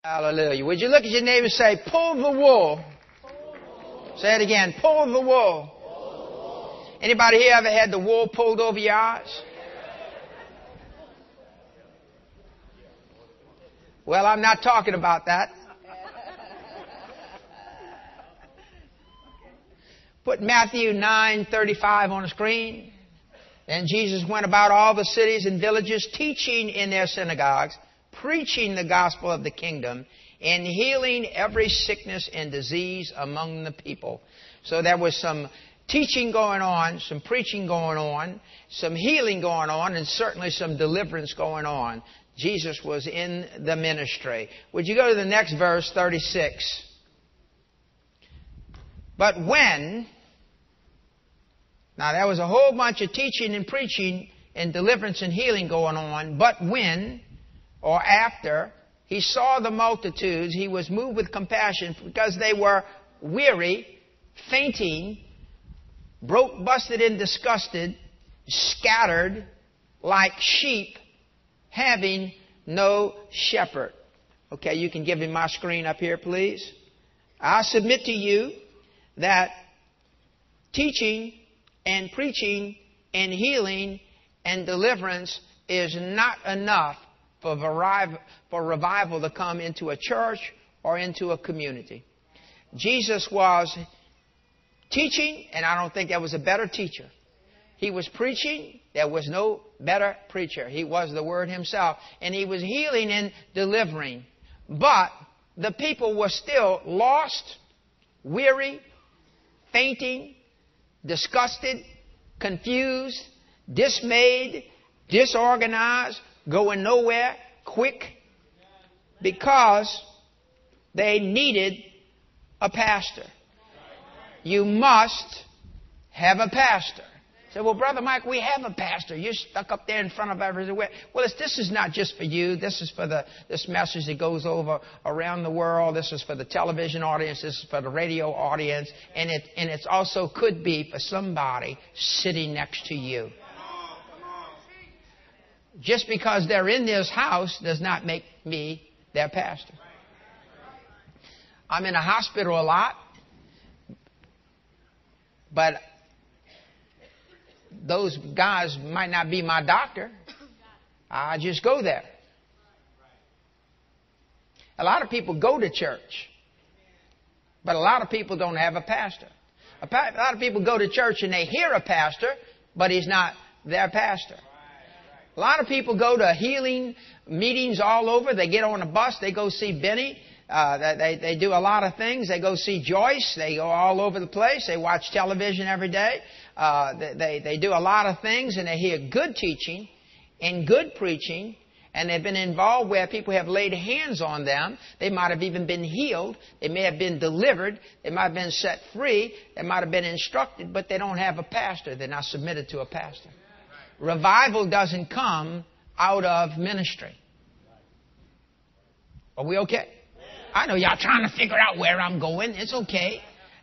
Hallelujah. Would you look at your neighbor and say, pull the wool? Say it again. Pull the wool. Anybody here ever had the wool pulled over your eyes? Well, I'm not talking about that. Put Matthew 9:35 on the screen. Then Jesus went about all the cities and villages, teaching in their synagogues, preaching the gospel of the kingdom, and healing every sickness and disease among the people. So there was some teaching going on, some preaching going on, some healing going on, and certainly some deliverance going on. Jesus was in the ministry. Would you go to the next verse, 36? But when... Now, there was a whole bunch of teaching and preaching and deliverance and healing going on. But when, or after, he saw the multitudes, he was moved with compassion because they were weary, fainting, broke, busted, and disgusted, scattered like sheep, having no shepherd. Okay, you can give me my screen up here, please. I submit to you that teaching and preaching and healing and deliverance is not enough for revival to come into a church or into a community. Jesus was teaching, and I don't think there was a better teacher. He was preaching. There was no better preacher. He was the Word Himself. And He was healing and delivering. But the people were still lost, weary, fainting, disgusted, confused, dismayed, disorganized, going nowhere quick, because they needed a pastor. You must have a pastor. Say, well, Brother Mike, we have a pastor. You're stuck up there in front of everywhere. Well, this is not just for you. This is for this message that goes over around the world. This is for the television audience. This is for the radio audience. And it also could be for somebody sitting next to you. Just because they're in this house does not make me their pastor. I'm in a hospital a lot, but those guys might not be my doctor. I just go there. A lot of people go to church, but a lot of people don't have a pastor. A lot of people go to church and they hear a pastor, but he's not their pastor. A lot of people go to healing meetings all over. They get on a bus. They go see Benny. They do a lot of things. They go see Joyce. They go all over the place. They watch television every day. They do a lot of things, and they hear good teaching and good preaching, and they've been involved where people have laid hands on them. They might have even been healed. They may have been delivered. They might have been set free. They might have been instructed, but they don't have a pastor. They're not submitted to a pastor. Revival doesn't come out of ministry. Are we okay? I know y'all trying to figure out where I'm going. It's okay.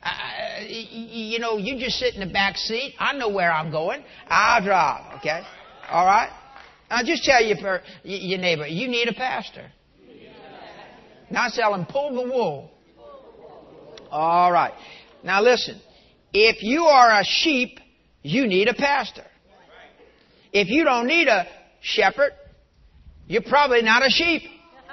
You just sit in the back seat. I know where I'm going. I'll drive. Okay? All right? Now just tell your neighbor, you need a pastor. Now tell him, pull the wool. All right. Now listen. If you are a sheep, you need a pastor. If you don't need a shepherd, you're probably not a sheep.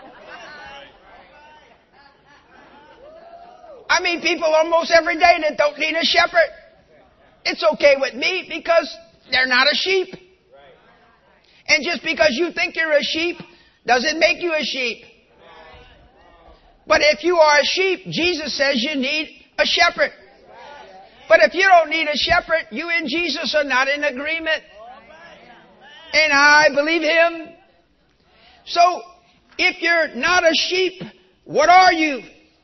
I meet people almost every day that don't need a shepherd. It's okay with me because they're not a sheep. And just because you think you're a sheep doesn't make you a sheep. But if you are a sheep, Jesus says you need a shepherd. But if you don't need a shepherd, you and Jesus are not in agreement. And I believe Him. So, if you're not a sheep, what are you?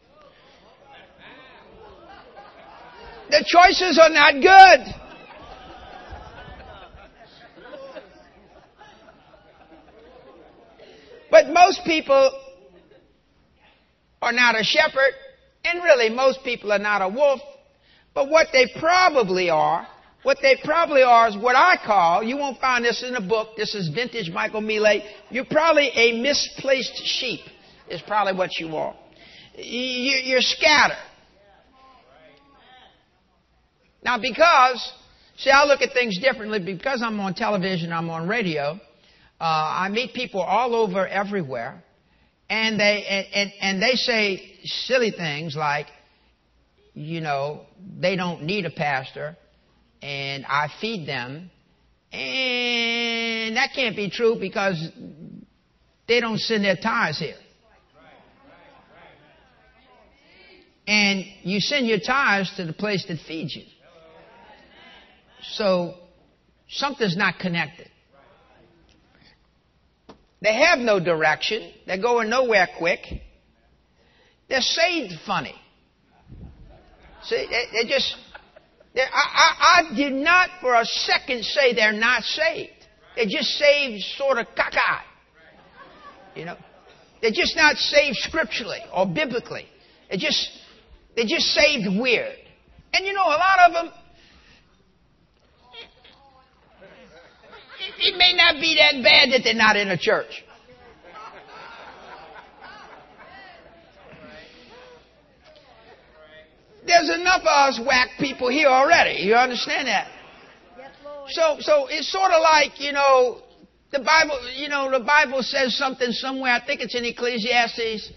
The choices are not good. But most people are not a shepherd, and really most people are not a wolf. But what they probably are is what I call, you won't find this in a book, this is vintage Michael Millet, you're probably a misplaced sheep. is probably what you want. You're scattered. Now, I look at things differently because I'm on television, I'm on radio. I meet people all over, everywhere, and they say silly things like, they don't need a pastor, and I feed them, and that can't be true because they don't send their tithes here. And you send your tithes to the place that feeds you. So something's not connected. They have no direction. They're going nowhere quick. They're saved funny. See, I did not for a second say they're not saved. They're just saved sort of cockeyed. They're just not saved scripturally or biblically. They're just saved weird. And a lot of them, it may not be that bad that they're not in a church. There's enough of us whack people here already. You understand that? So it's sort of like, the Bible, the Bible says something somewhere. I think it's in Ecclesiastes.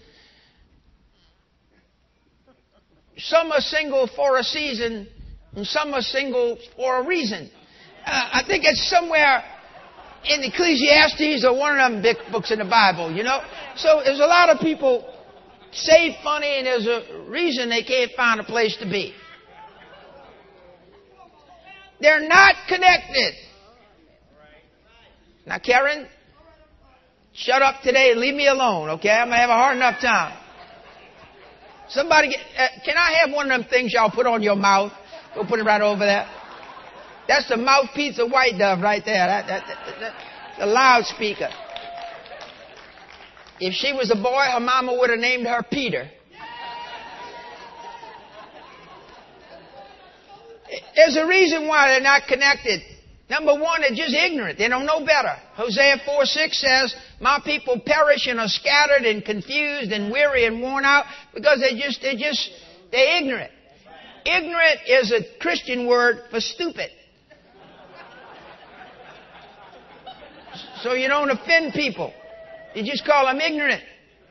Some are single for a season, and some are single for a reason. I think it's somewhere in Ecclesiastes or one of them big books in the Bible, So there's a lot of people saved funny, and there's a reason they can't find a place to be. They're not connected. Now, Karen, shut up today and leave me alone, okay? I'm going to have a hard enough time. Somebody, can I have one of them things y'all put on your mouth? Go put it right over there. That's the mouthpiece of White Dove right there. That's the loudspeaker. If she was a boy, her mama would have named her Peter. There's a reason why they're not connected. Number one, they're just ignorant. They don't know better. Hosea 4:6 says, my people perish and are scattered and confused and weary and worn out because they're ignorant. Ignorant is a Christian word for stupid. So you don't offend people. You just call them ignorant.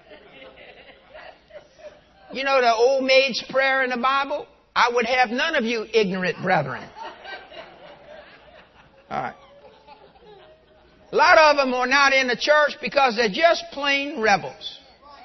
The old maid's prayer in the Bible? I would have none of you ignorant brethren. All right. A lot of them are not in the church because they're just plain rebels.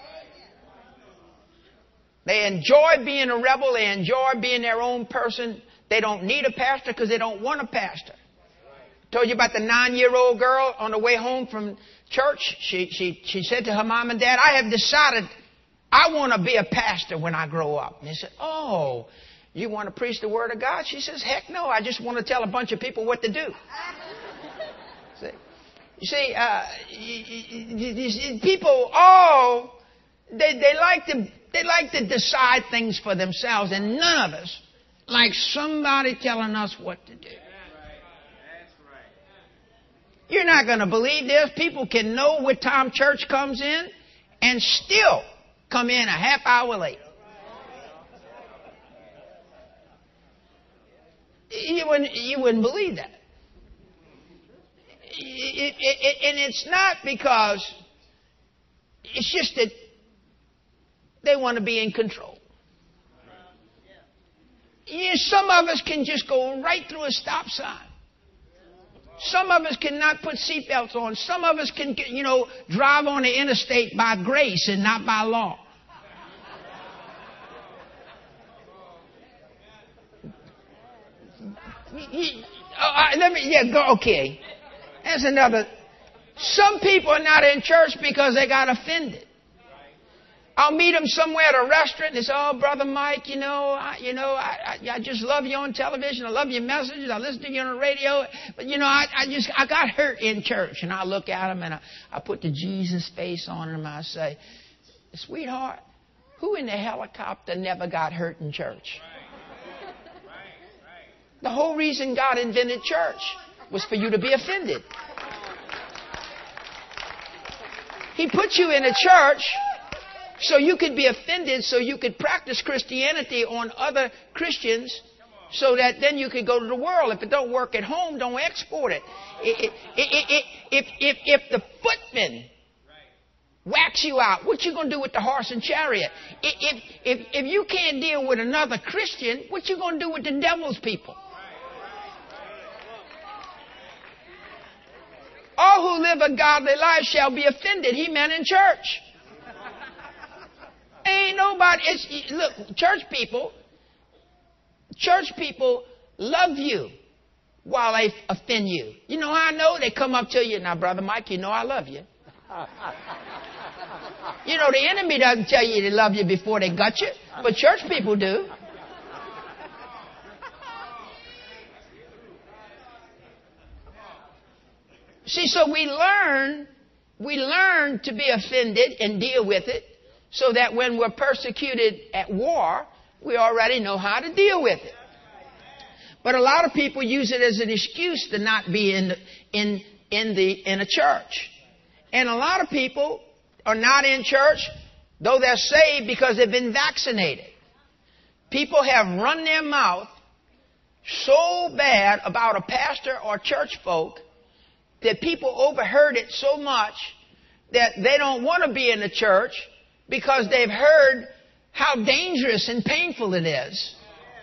They enjoy being a rebel. They enjoy being their own person. They don't need a pastor because they don't want a pastor. I told you about the 9-year-old girl on the way home from church. She said to her mom and dad, I have decided I want to be a pastor when I grow up. And they said, oh, you want to preach the word of God? She says, heck no, I just want to tell a bunch of people what to do. You see, people, they like to decide things for themselves, and none of us like somebody telling us what to do. You're not going to believe this. People can know what time church comes in and still come in a half hour late. You wouldn't believe that. And it's not because, it's just that they want to be in control. Some of us can just go right through a stop sign. Some of us cannot put seatbelts on. Some of us can, drive on the interstate by grace and not by law. Okay. That's another. Some people are not in church because they got offended. I'll meet them somewhere at a restaurant and they say, oh, Brother Mike, I just love you on television. I love your messages. I listen to you on the radio. But, I got hurt in church. And I look at them and I put the Jesus face on them and I say, sweetheart, who in the helicopter never got hurt in church? The whole reason God invented church was for you to be offended. He put you in a church So you could be offended, so you could practice Christianity on other Christians, so that then you could go to the world. If it don't work at home, don't export it. If the footman whacks you out, what you going to do with the horse and chariot? If you can't deal with another Christian, what you going to do with the devil's people? All who live a godly life shall be offended. He meant in church. Ain't nobody. Look, church people love you while they offend you. You know how I know? They come up to you. Now, Brother Mike, you know I love you. You know, the enemy doesn't tell you they love you before they got you, but church people do. See, so we learn to be offended and deal with it, so that when we're persecuted at war, we already know how to deal with it. But a lot of people use it as an excuse to not be in a church. And a lot of people are not in church, though they're saved, because they've been vaccinated. People have run their mouth so bad about a pastor or church folk that people overheard it so much that they don't want to be in the church, because they've heard how dangerous and painful it is.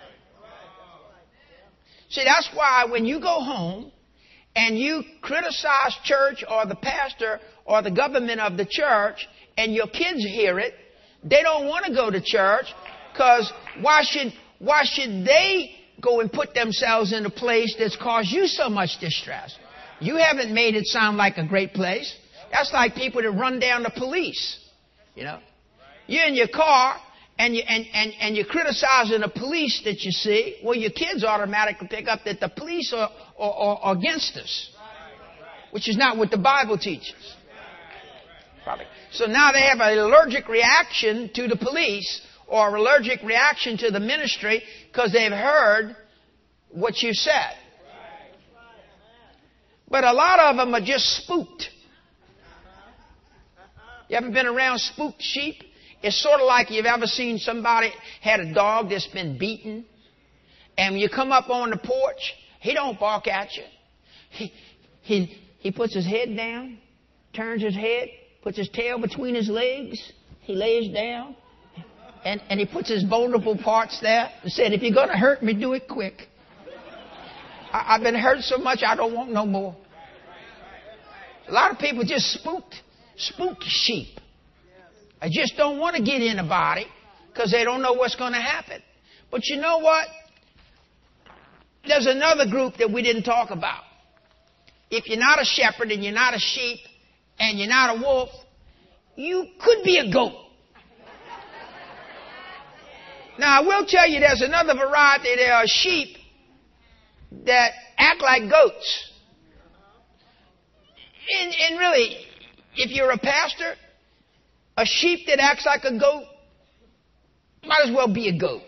See, that's why when you go home and you criticize church or the pastor or the government of the church, and your kids hear it, they don't want to go to church, because why should they go and put themselves in a place that's caused you so much distress? You haven't made it sound like a great place. That's like people that run down the police. You know, you're in your car and you're criticizing the police that you see. Well, your kids automatically pick up that the police are against us, which is not what the Bible teaches. Probably. So now they have an allergic reaction to the police, or an allergic reaction to the ministry, because they've heard what you said. But a lot of them are just spooked. You ever been around spooked sheep? It's sort of like you've ever seen somebody had a dog that's been beaten, and when you come up on the porch, he don't bark at you. He puts his head down, turns his head, puts his tail between his legs, he lays down, and he puts his vulnerable parts there and said, if you're going to hurt me, do it quick. I've been hurt so much I don't want no more. A lot of people just spooked sheep. I just don't want to get in a body because they don't know what's going to happen. But you know what? There's another group that we didn't talk about. If you're not a shepherd and you're not a sheep and you're not a wolf, you could be a goat. Now, I will tell you there's another variety. There are sheep that act like goats. And really, if you're a pastor, a sheep that acts like a goat might as well be a goat.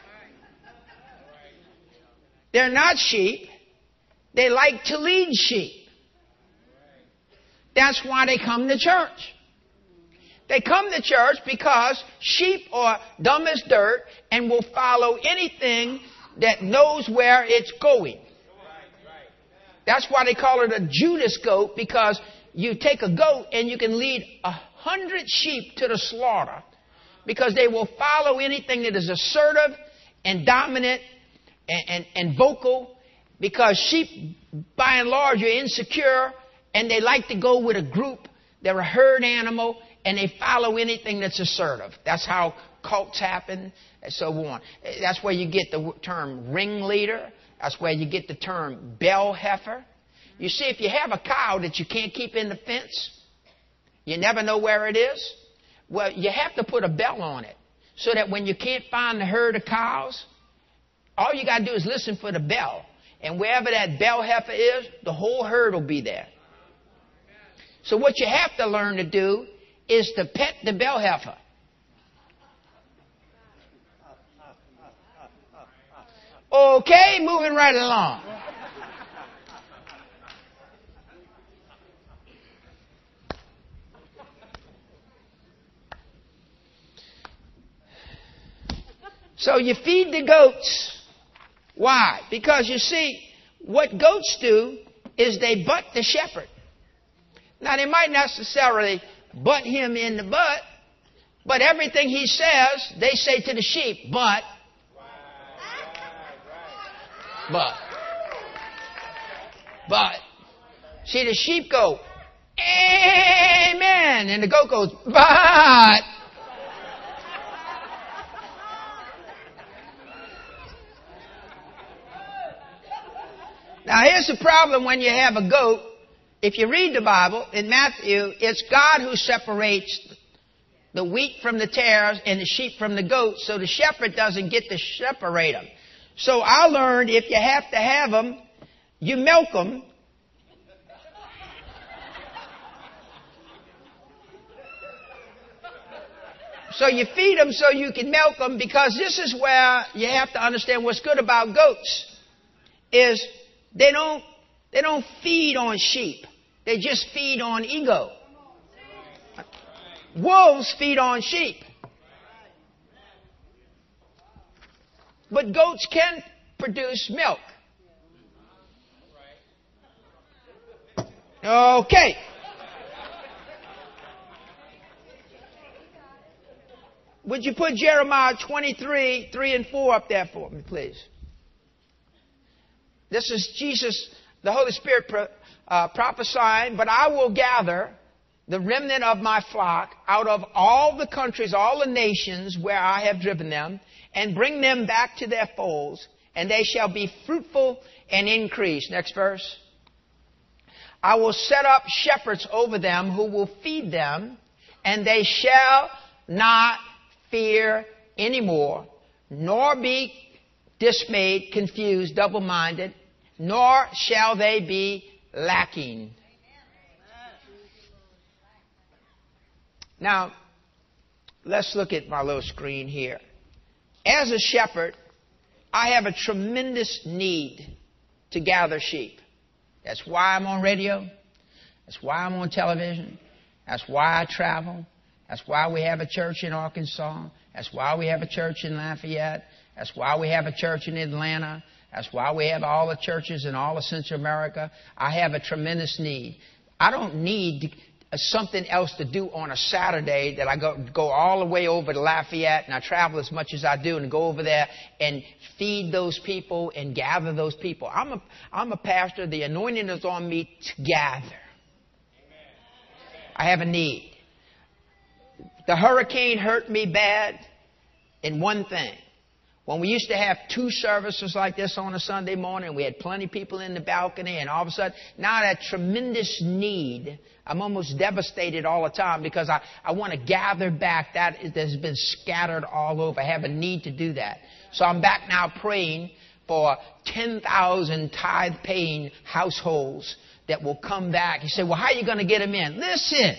They're not sheep. They like to lead sheep. That's why they come to church. They come to church because sheep are dumb as dirt and will follow anything that knows where it's going. That's why they call it a Judas goat, because you take a goat and you can lead 100 sheep to the slaughter, because they will follow anything that is assertive and dominant and vocal, because sheep, by and large, are insecure and they like to go with a group. They're a herd animal and they follow anything that's assertive. That's how cults happen and so on. That's where you get the term ringleader. That's where you get the term bell heifer. You see, if you have a cow that you can't keep in the fence, you never know where it is, well, you have to put a bell on it so that when you can't find the herd of cows, all you got to do is listen for the bell. And wherever that bell heifer is, the whole herd will be there. So what you have to learn to do is to pet the bell heifer. Okay, moving right along. So you feed the goats. Why? Because you see, what goats do is they butt the shepherd. Now, they might not necessarily butt him in the butt, but everything he says, they say to the sheep, but. See, the sheep go, amen, and the goat goes, but. Now, here's the problem when you have a goat. If you read the Bible, in Matthew, it's God who separates the wheat from the tares and the sheep from the goats, so the shepherd doesn't get to separate them. So I learned if you have to have them, you milk them. So you feed them so you can milk them, because this is where you have to understand what's good about goats is they don't feed on sheep. They just feed on ego. Wolves feed on sheep. But goats can produce milk. Okay. Would you put Jeremiah 23, 3 and 4 up there for me, please? This is Jesus, the Holy Spirit prophesying, but I will gather the remnant of my flock out of all the countries, all the nations where I have driven them, and bring them back to their folds, and they shall be fruitful and increase. Next verse. I will set up shepherds over them who will feed them, and they shall not fear anymore, nor be dismayed, confused, double-minded, nor shall they be lacking. Now, let's look at my little screen here. As a shepherd, I have a tremendous need to gather sheep. That's why I'm on radio. That's why I'm on television. That's why I travel. That's why we have a church in Arkansas. That's why we have a church in Lafayette. That's why we have a church in Atlanta. That's why we have all the churches in all of Central America. I have a tremendous need. I don't need something else to do on a Saturday that I go all the way over to Lafayette, and I travel as much as I do, and go over there and feed those people and gather those people. I'm a pastor. The anointing is on me to gather. I have a need. The hurricane hurt me bad in one thing. When we used to have 2 services like this on a Sunday morning, we had plenty of people in the balcony, and all of a sudden, now that tremendous need, I'm almost devastated all the time because I want to gather back that has been scattered all over. I have a need to do that. So I'm back now praying for 10,000 tithe-paying households that will come back. You say, well, how are you going to get them in? Listen.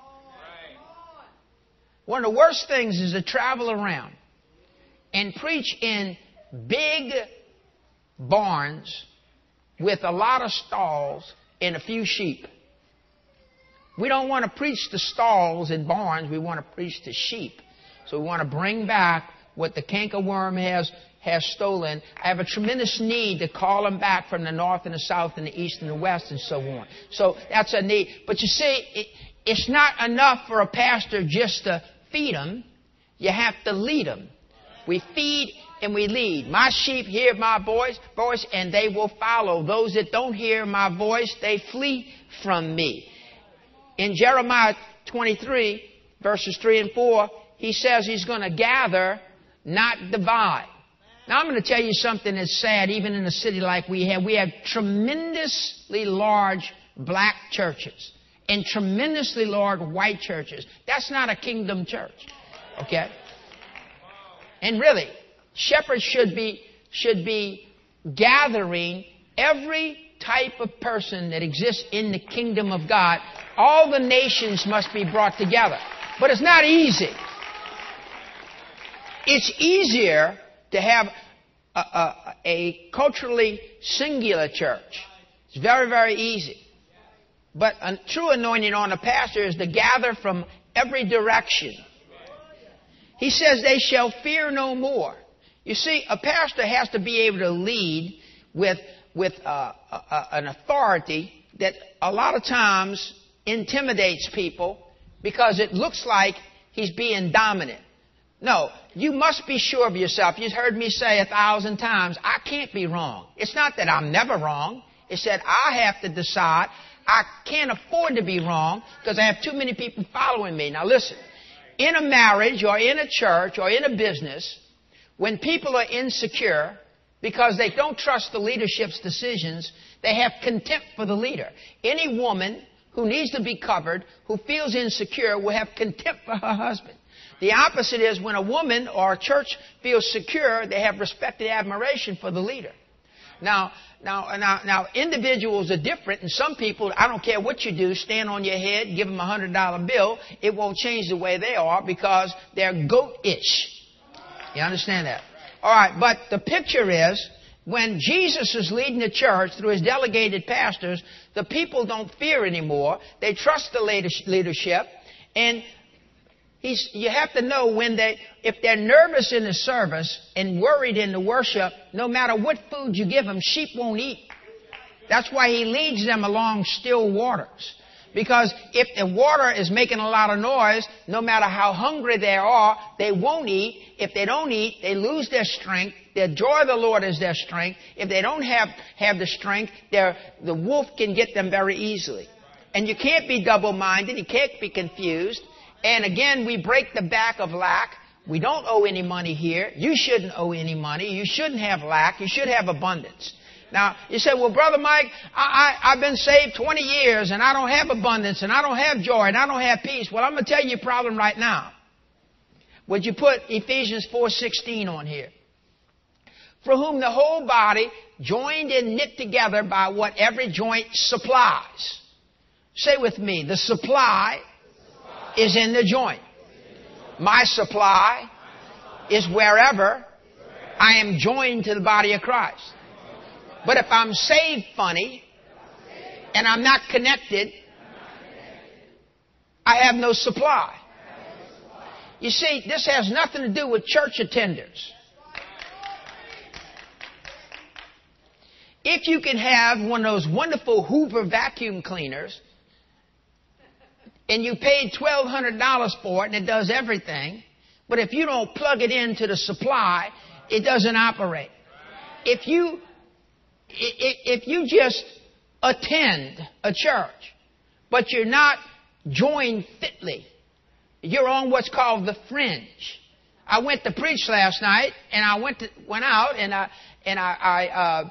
One of the worst things is to travel around and preach in big barns with a lot of stalls and a few sheep. We don't want to preach the stalls and barns. We want to preach the sheep. So we want to bring back what the cankerworm has stolen. I have a tremendous need to call them back from the north and the south and the east and the west and so on. So that's a need. But you see, it's not enough for a pastor just to feed them. You have to lead them. We feed and we lead. My sheep hear my voice, and they will follow. Those that don't hear my voice, they flee from me. In Jeremiah 23, verses 3 and 4, he says he's going to gather, not divide. Now, I'm going to tell you something that's sad, even in a city like we have. We have tremendously large black churches and tremendously large white churches. That's not a kingdom church. Okay? And really, shepherds should be gathering every type of person that exists in the kingdom of God. All the nations must be brought together. But it's not easy. It's easier to have a culturally singular church. It's very, very easy. But a true anointing on a pastor is to gather from every direction. He says they shall fear no more. You see, a pastor has to be able to lead with an authority that a lot of times intimidates people because it looks like he's being dominant. No, you must be sure of yourself. You've heard me say 1,000 times, I can't be wrong. It's not that I'm never wrong. It's that I have to decide I can't afford to be wrong because I have too many people following me. Now listen, in a marriage or in a church or in a business, when people are insecure because they don't trust the leadership's decisions, they have contempt for the leader. Any woman who needs to be covered, who feels insecure, will have contempt for her husband. The opposite is when a woman or a church feels secure, they have respect and admiration for the leader. Now, individuals are different, and some people, I don't care what you do, stand on your head, give them a $100 bill, it won't change the way they are because they're goat-ish. You understand that? All right, but the picture is, when Jesus is leading the church through his delegated pastors, the people don't fear anymore. They trust the leadership, and you have to know if they're nervous in the service and worried in the worship, no matter what food you give them, sheep won't eat. That's why he leads them along still waters. Because if the water is making a lot of noise, no matter how hungry they are, they won't eat. If they don't eat, they lose their strength. The joy of the Lord is their strength. If they don't have the strength, the wolf can get them very easily. And you can't be double-minded. You can't be confused. And again, we break the back of lack. We don't owe any money here. You shouldn't owe any money. You shouldn't have lack. You should have abundance. Now, you say, well, Brother Mike, I've been saved 20 years and I don't have abundance and I don't have joy and I don't have peace. Well, I'm going to tell you your problem right now. Would you put Ephesians 4:16 on here? For whom the whole body, joined and knit together by what every joint supplies. Say with me, the supply is in the joint. My supply is wherever I am joined to the body of Christ. But if I'm saved funny and I'm not connected, I have no supply. You see, this has nothing to do with church attenders. If you can have one of those wonderful Hoover vacuum cleaners and you paid $1,200 for it and it does everything, but if you don't plug it into the supply, it doesn't operate. If you just attend a church, but you're not joined fitly, you're on what's called the fringe. I went to preach last night, and I went out and I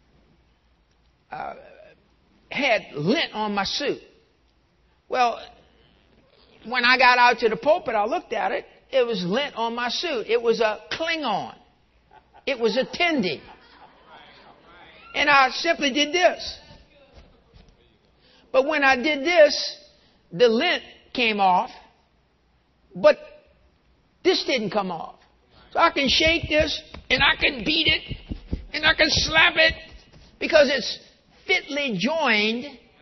had lint on my suit. Well, when I got out to the pulpit, I looked at it. It was lint on my suit. It was a Klingon. It was attending. And I simply did this. But when I did this, the lint came off, but this didn't come off. So I can shake this, and I can beat it, and I can slap it, because it's fitly joined.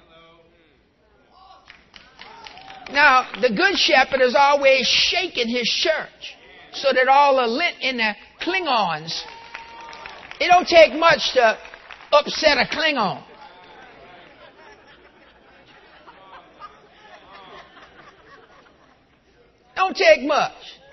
Now, the good shepherd is always shaking his church so that all the lint in the Klingons, it don't take much to upset a Klingon. Don't take much.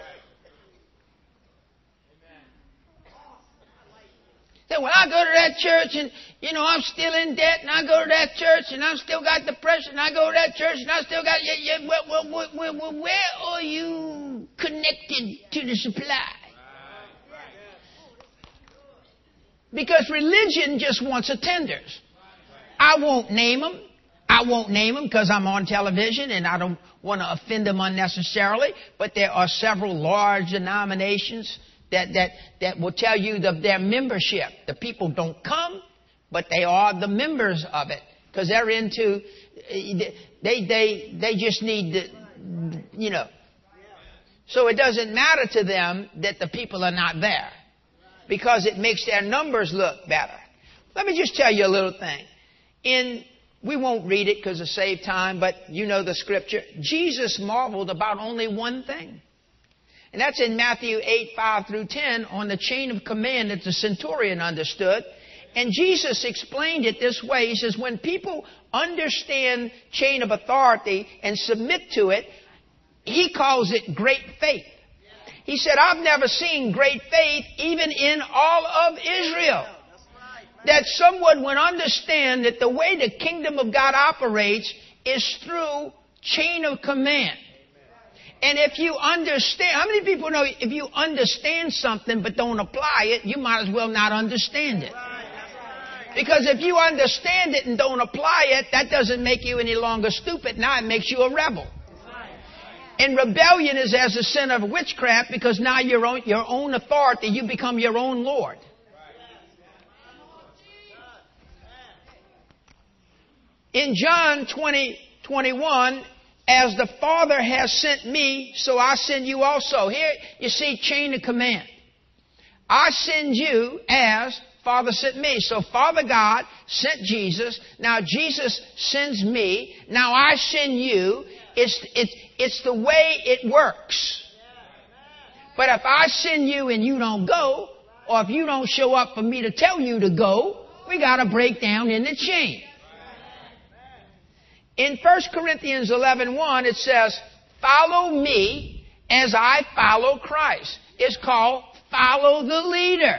Then when I go to that church and, I'm still in debt, and I go to that church and I've still got depression, and I go to that church and I still got, where are you connected to the supply? Because religion just wants attenders. I won't name them. I won't name them because I'm on television and I don't want to offend them unnecessarily. But there are several large denominations that will tell you their membership. The people don't come, but they are the members of it because they're into. They just need to, So it doesn't matter to them that the people are not there, because it makes their numbers look better. Let me just tell you a little thing. We won't read it because of save time, but you know the scripture. Jesus marveled about only one thing. And that's in Matthew 8:5-10 on the chain of command that the centurion understood. And Jesus explained it this way. He says, when people understand chain of authority and submit to it, he calls it great faith. He said, I've never seen great faith even in all of Israel. That someone would understand that the way the kingdom of God operates is through chain of command. And if you understand, how many people know if you understand something but don't apply it, you might as well not understand it? Because if you understand it and don't apply it, that doesn't make you any longer stupid. Now it makes you a rebel. And rebellion is as a sin of witchcraft, because now your own authority, you become your own Lord. In John 20:21, as the Father has sent me, so I send you also. Here you see chain of command. I send you as Father sent me. So Father God sent Jesus. Now Jesus sends me. Now I send you. It's the way it works. But if I send you and you don't go, or if you don't show up for me to tell you to go, we got to break down in the chain. In 1 Corinthians 11:1, it says, follow me as I follow Christ. It's called follow the leader.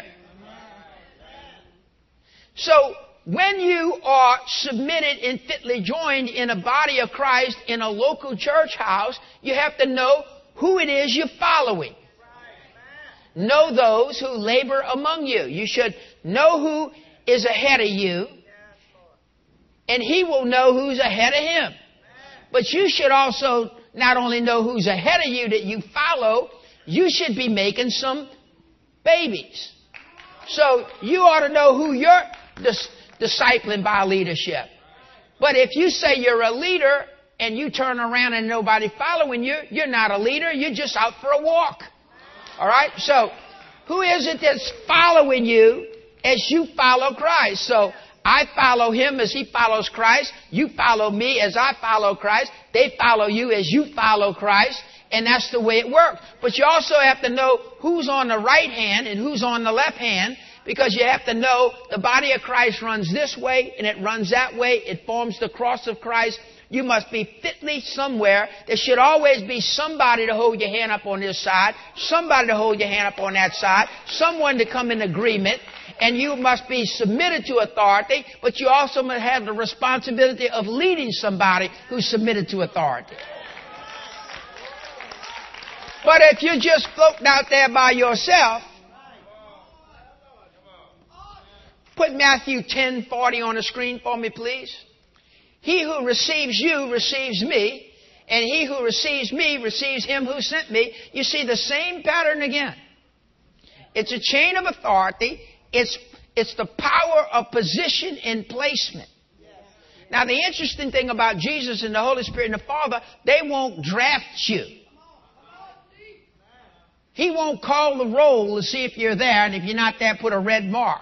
So when you are submitted and fitly joined in a body of Christ in a local church house, you have to know who it is you're following. Know those who labor among you. You should know who is ahead of you, and he will know who's ahead of him. But you should also not only know who's ahead of you that you follow, you should be making some babies. So you ought to know who you're discipling by leadership. But if you say you're a leader and you turn around and nobody following you, you're not a leader. You're just out for a walk. All right? So who is it that's following you as you follow Christ? So I follow him as he follows Christ. You follow me as I follow Christ. They follow you as you follow Christ. And that's the way it works. But you also have to know who's on the right hand and who's on the left hand, because you have to know the body of Christ runs this way and it runs that way. It forms the cross of Christ. You must be fitly somewhere. There should always be somebody to hold your hand up on this side, somebody to hold your hand up on that side, someone to come in agreement. And you must be submitted to authority, but you also must have the responsibility of leading somebody who's submitted to authority. But if you're just floating out there by yourself, put Matthew 10:40 on the screen for me, please. He who receives you receives me, and he who receives me receives him who sent me. You see the same pattern again. It's a chain of authority. It's the power of position and placement. Now, the interesting thing about Jesus and the Holy Spirit and the Father, they won't draft you. He won't call the roll to see if you're there, and if you're not there, put a red mark.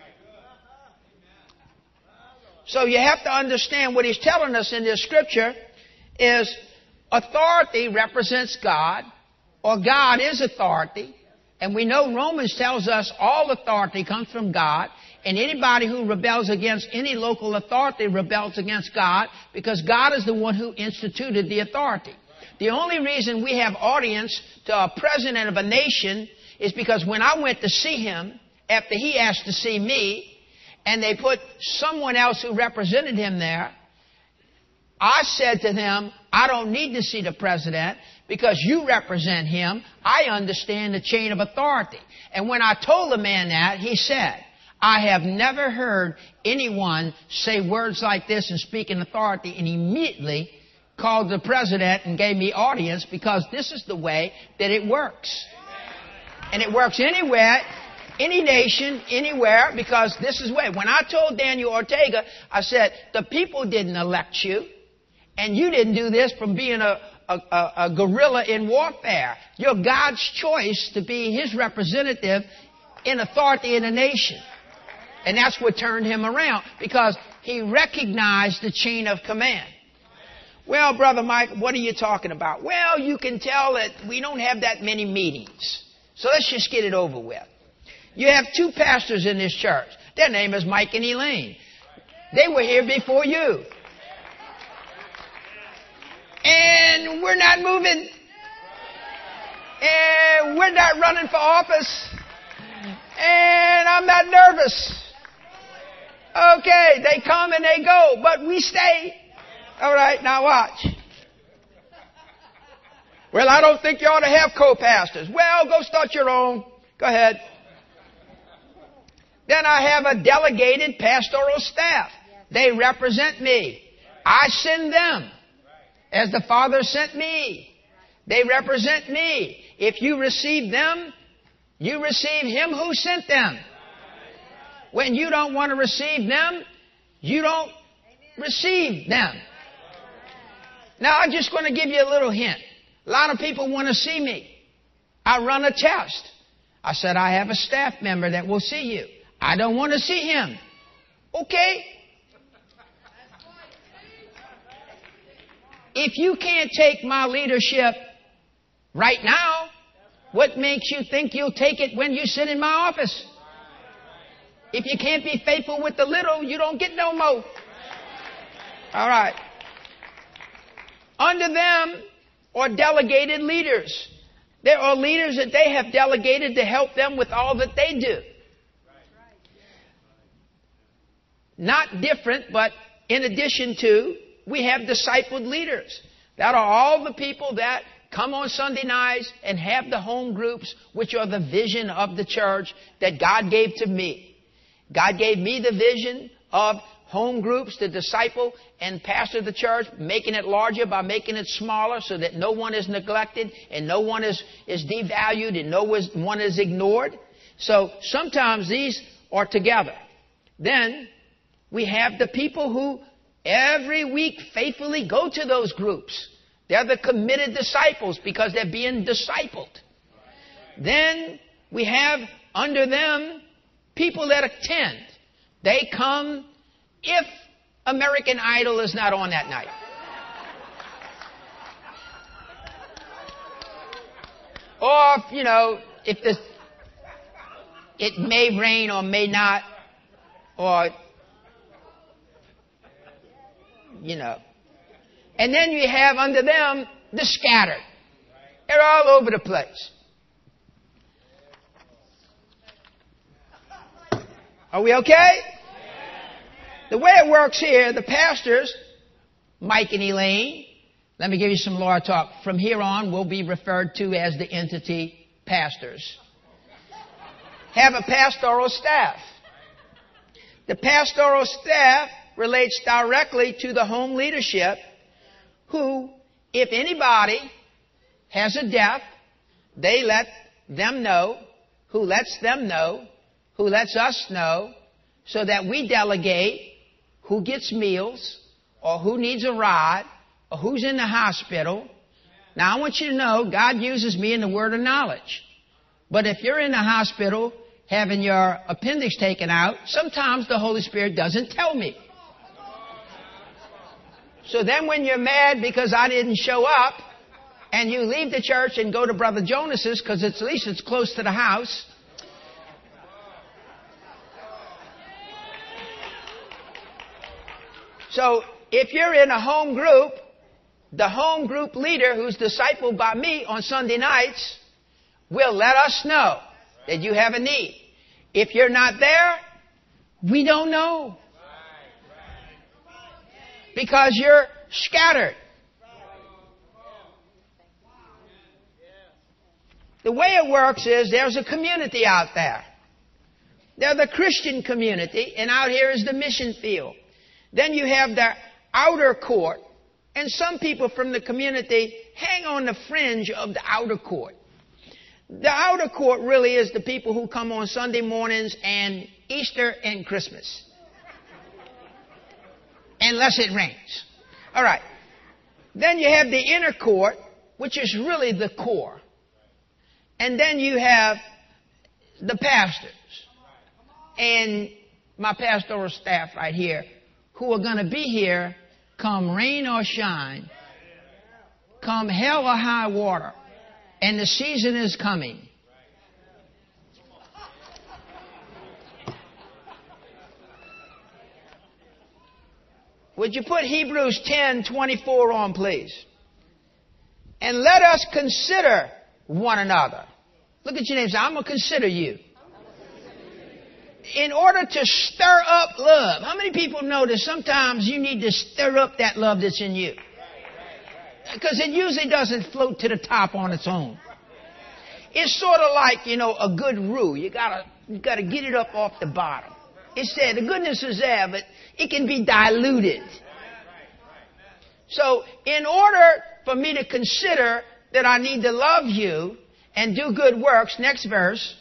So you have to understand what he's telling us in this scripture is authority represents God, or God is authority. And we know Romans tells us all authority comes from God. And anybody who rebels against any local authority rebels against God, because God is the one who instituted the authority. The only reason we have audience to a president of a nation is because when I went to see him, after he asked to see me, and they put someone else who represented him there, I said to them, I don't need to see the president because you represent him. I understand the chain of authority. And when I told the man that, he said, I have never heard anyone say words like this and speak in authority, and immediately called the president and gave me audience, because this is the way that it works. And it works anywhere, any nation, anywhere, because this is the way. When I told Daniel Ortega, I said, the people didn't elect you, and you didn't do this from being a guerrilla in warfare. You're God's choice to be his representative in authority in a nation. And that's what turned him around, because he recognized the chain of command. Well, Brother Mike, what are you talking about? Well, you can tell that we don't have that many meetings. So let's just get it over with. You have two pastors in this church. Their name is Mike and Elaine. They were here before you. And we're not moving. And we're not running for office. And I'm not nervous. Okay, they come and they go, but we stay. All right, now watch. Well, I don't think you ought to have co-pastors. Well, go start your own. Go ahead. Then I have a delegated pastoral staff. They represent me. I send them as the Father sent me. They represent me. If you receive them, you receive Him who sent them. When you don't want to receive them, you don't receive them. Now, I'm just going to give you a little hint. A lot of people want to see me. I run a test. I said, I have a staff member that will see you. I don't want to see him. Okay. If you can't take my leadership right now, what makes you think you'll take it when you sit in my office? If you can't be faithful with the little, you don't get no more. All right. Under them are delegated leaders. There are leaders that they have delegated to help them with all that they do. Not different, but in addition to, we have discipled leaders. That are all the people that come on Sunday nights and have the home groups, which are the vision of the church that God gave to me. God gave me the vision of home groups to disciple and pastor the church, making it larger by making it smaller so that no one is neglected and no one is devalued and no one is ignored. So sometimes these are together. Then we have the people who every week faithfully go to those groups. They're the committed disciples because they're being discipled. Then we have under them people that attend. They come if American Idol is not on that night. Or, if it may rain or may not, or, And then you have under them the scattered. They're all over the place. Are we okay? The way it works here, the pastors, Mike and Elaine, let me give you some law talk. From here on, we'll be referred to as the entity pastors. Have a pastoral staff. The pastoral staff relates directly to the home leadership who, if anybody has a death, they let them know, who lets them know, who lets us know, so that we delegate who gets meals, or who needs a ride, or who's in the hospital. Now, I want you to know, God uses me in the word of knowledge. But if you're in the hospital having your appendix taken out, sometimes the Holy Spirit doesn't tell me. So then when you're mad because I didn't show up, and you leave the church and go to Brother Jonas's, because at least it's close to the house, so if you're in a home group, the home group leader who's discipled by me on Sunday nights will let us know that you have a need. If you're not there, we don't know. Because you're scattered. The way it works is there's a community out there. They're the Christian community, and out here is the mission field. Then you have the outer court, and some people from the community hang on the fringe of the outer court. The outer court really is the people who come on Sunday mornings and Easter and Christmas. Unless it rains. All right. Then you have the inner court, which is really the core. And then you have the pastors and my pastoral staff right here, who are going to be here come rain or shine come hell or high water. And the season is coming. Would you put Hebrews 10:24 on, please? And let us consider one another. Look at your name and say, I'm going to consider you. In order to stir up love. How many people know that sometimes you need to stir up that love that's in you? Because it usually doesn't float to the top on its own. It's sort of like, a good roux. You gotta get it up off the bottom. It's there. The goodness is there, but it can be diluted. So in order for me to consider that I need to love you and do good works, next verse,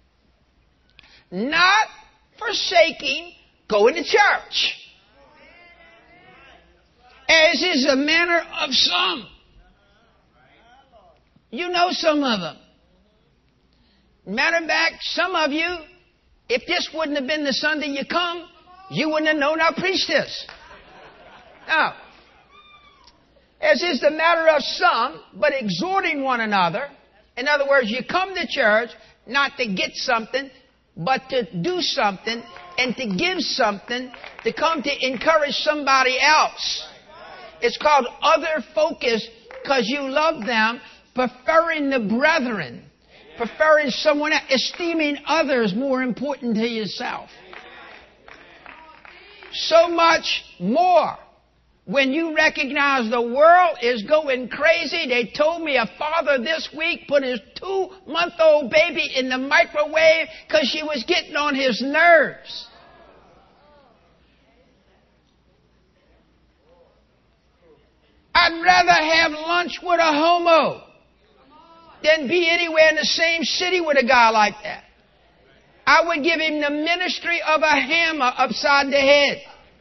not forsaking going to church, as is the manner of some. You know some of them. Matter of fact, some of you, if this wouldn't have been the Sunday you come, you wouldn't have known I preached this. Now, as is the matter of some, but exhorting one another. In other words, you come to church not to get something, but to do something and to give something, to come to encourage somebody else. It's called other focus because you love them, preferring the brethren, preferring someone else, esteeming others more important to yourself. So much more when you recognize the world is going crazy. They told me a father this week put his 2-month-old baby in the microwave because she was getting on his nerves. I'd rather have lunch with a homo than be anywhere in the same city with a guy like that. I would give him the ministry of a hammer upside the head.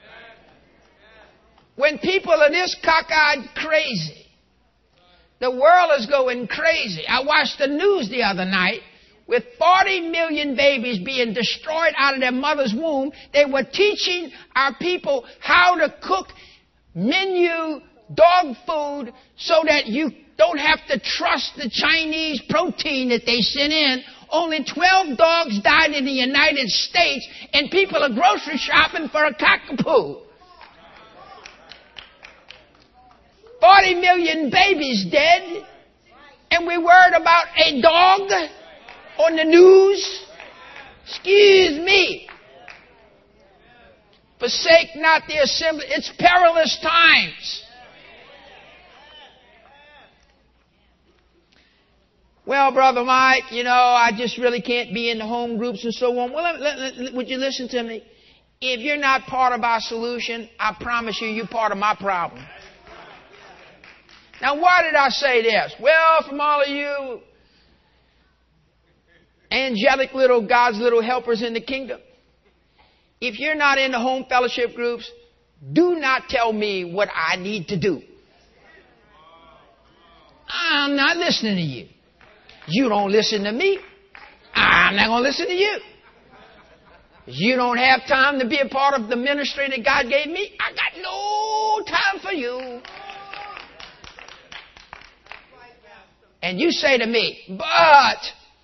When people are this cockeyed crazy, the world is going crazy. I watched the news the other night with 40 million babies being destroyed out of their mother's womb. They were teaching our people how to cook menu dog food so that you don't have to trust the Chinese protein that they sent in. Only 12 dogs died in the United States, and people are grocery shopping for a cockapoo. 40 million babies dead, and we worried about a dog on the news? Excuse me. Forsake not the assembly. It's perilous times. Well, Brother Mike, I just really can't be in the home groups and so on. Well, would you listen to me? If you're not part of our solution, I promise you're part of my problem. Now, why did I say this? Well, from all of you angelic God's little helpers in the kingdom, if you're not in the home fellowship groups, do not tell me what I need to do. I'm not listening to you. You don't listen to me. I'm not going to listen to you. You don't have time to be a part of the ministry that God gave me. I got no time for you. And you say to me, but...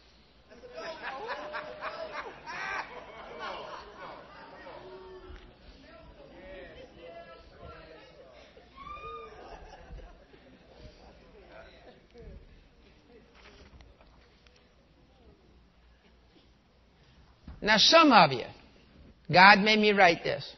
Now, some of you, God made me write this.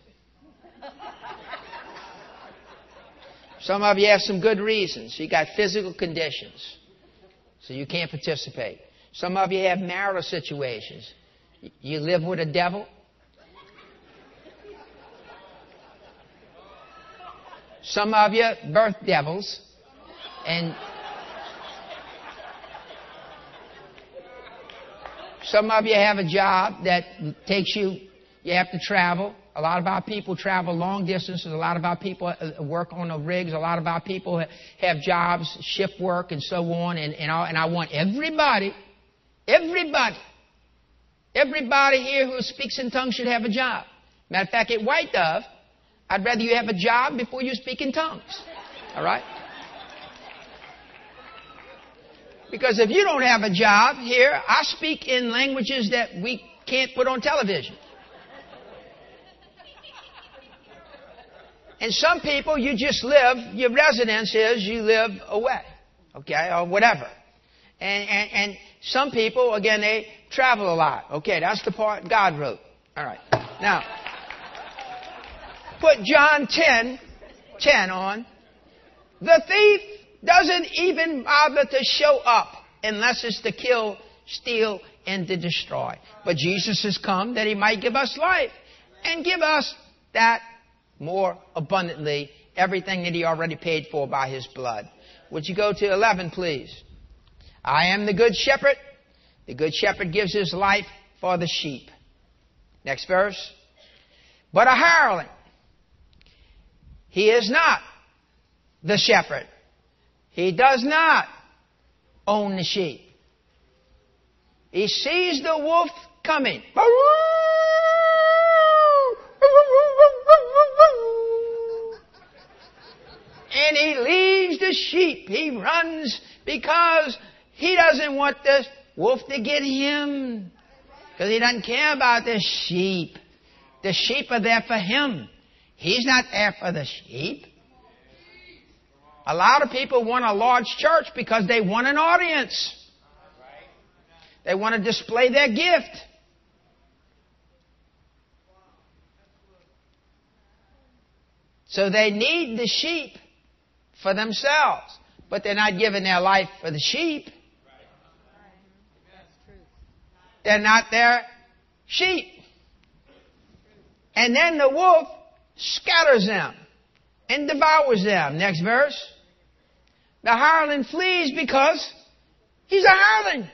Some of you have some good reasons. You got physical conditions, so you can't participate. Some of you have marital situations. You live with a devil. Some of you birth devils, and some of you have a job that takes you have to travel. A lot of our people travel long distances. A lot of our people work on the rigs. A lot of our people have jobs, shift work, and so on. And I want everybody here who speaks in tongues should have a job. Matter of fact, at White Dove, I'd rather you have a job before you speak in tongues. All right? Because if you don't have a job here, I speak in languages that we can't put on television. And some people, you just live, your residence is you live away, okay, or whatever. And some people, again, they travel a lot. Okay, that's the part God wrote. All right. Now, put John 10 on. The thief doesn't even bother to show up unless it's to kill, steal, and to destroy. But Jesus has come that he might give us life and give us that more abundantly, everything that he already paid for by his blood. Would you go to 11, please? I am the good shepherd. The good shepherd gives his life for the sheep. Next verse. But a hireling, he is not the shepherd. He does not own the sheep. He sees the wolf coming. And he leaves the sheep. He runs because he doesn't want the wolf to get him. Because he doesn't care about the sheep. The sheep are there for him. He's not there for the sheep. A lot of people want a large church because they want an audience. They want to display their gift. So they need the sheep for themselves. But they're not giving their life for the sheep. They're not their sheep. And then the wolf scatters them and devours them. Next verse. The hireling flees because he's a hireling.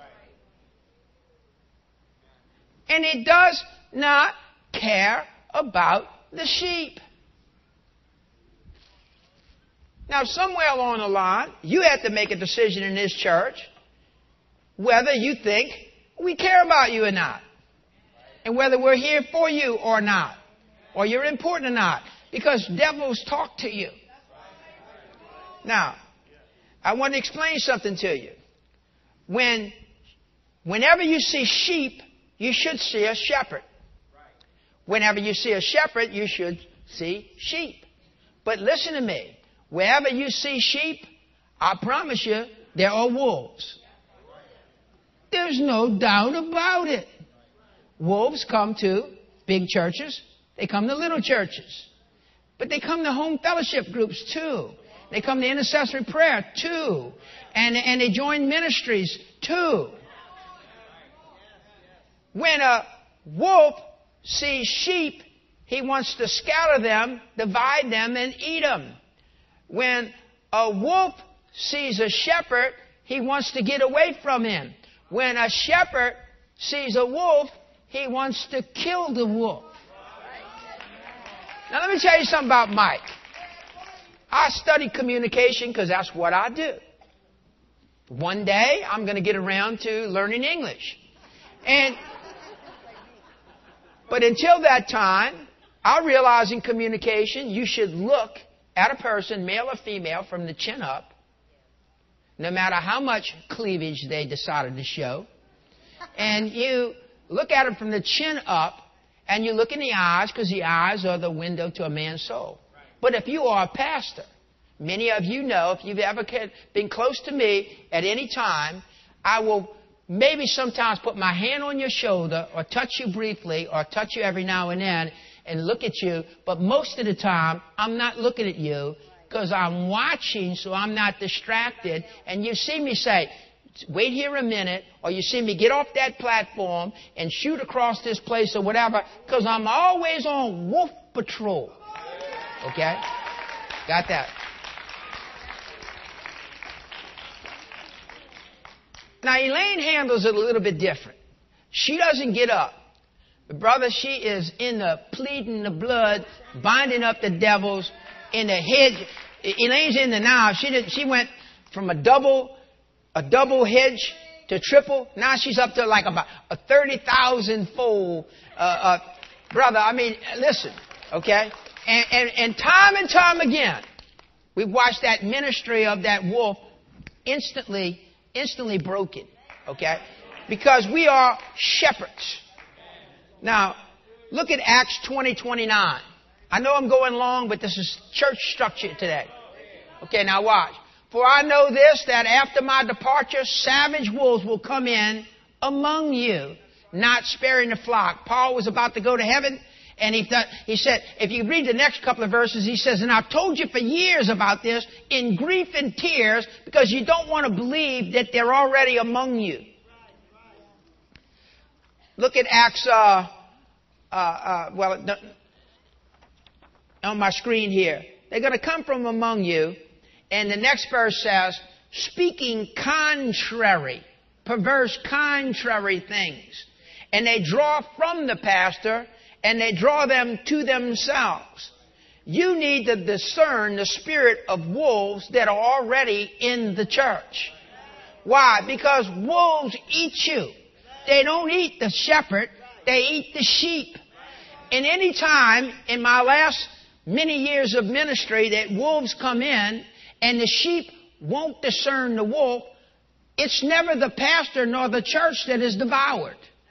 And he does not care about the sheep. Now, somewhere along the line, you have to make a decision in this church whether you think we care about you or not. And whether we're here for you or not. Or you're important or not. Because devils talk to you. Now, I want to explain something to you. Whenever you see sheep, you should see a shepherd. Whenever you see a shepherd, you should see sheep. But listen to me. Wherever you see sheep, I promise you, there are wolves. There's no doubt about it. Wolves come to big churches. They come to little churches. But they come to home fellowship groups too. They come to intercessory prayer too. And they join ministries too. When a wolf sees sheep, he wants to scatter them, divide them, and eat them. When a wolf sees a shepherd, he wants to get away from him. When a shepherd sees a wolf, he wants to kill the wolf. Now let me tell you something about Mike. I study communication because that's what I do. One day I'm going to get around to learning English. But until that time, I realize in communication you should look at a person, male or female, from the chin up, no matter how much cleavage they decided to show. And you look at them from the chin up, and you look in the eyes, because the eyes are the window to a man's soul. But if you are a pastor, many of you know, if you've ever been close to me at any time, I will maybe sometimes put my hand on your shoulder or touch you briefly or touch you every now and then and look at you. But most of the time, I'm not looking at you because I'm watching, so I'm not distracted. And you see me say, wait here a minute, or you see me get off that platform and shoot across this place or whatever, because I'm always on wolf patrol. Okay? Got that? Now, Elaine handles it a little bit different. She doesn't get up. But brother, she is in the pleading the blood, binding up the devils in the hedge. Elaine's in the now. She went from a double hedge to triple. Now she's up to like about a 30,000-fold. Brother, I mean, listen, okay? And time again, we've watched that ministry of that wolf instantly instantly broken. Okay? Because we are shepherds. Now, look at Acts 20:29. I know I'm going long, but this is church structure today. Okay, now watch. For I know this, that after my departure, savage wolves will come in among you, not sparing the flock. Paul was about to go to heaven, and he said, if you read the next couple of verses, he says, and I've told you for years about this in grief and tears, because you don't want to believe that they're already among you. Look at Acts, on my screen here. They're going to come from among you. And the next verse says, speaking contrary, perverse contrary things. And they draw from the pastor and they draw them to themselves. You need to discern the spirit of wolves that are already in the church. Why? Because wolves eat you. They don't eat the shepherd. They eat the sheep. And any time in my last many years of ministry that wolves come in and the sheep won't discern the wolf, it's never the pastor nor the church that is devoured.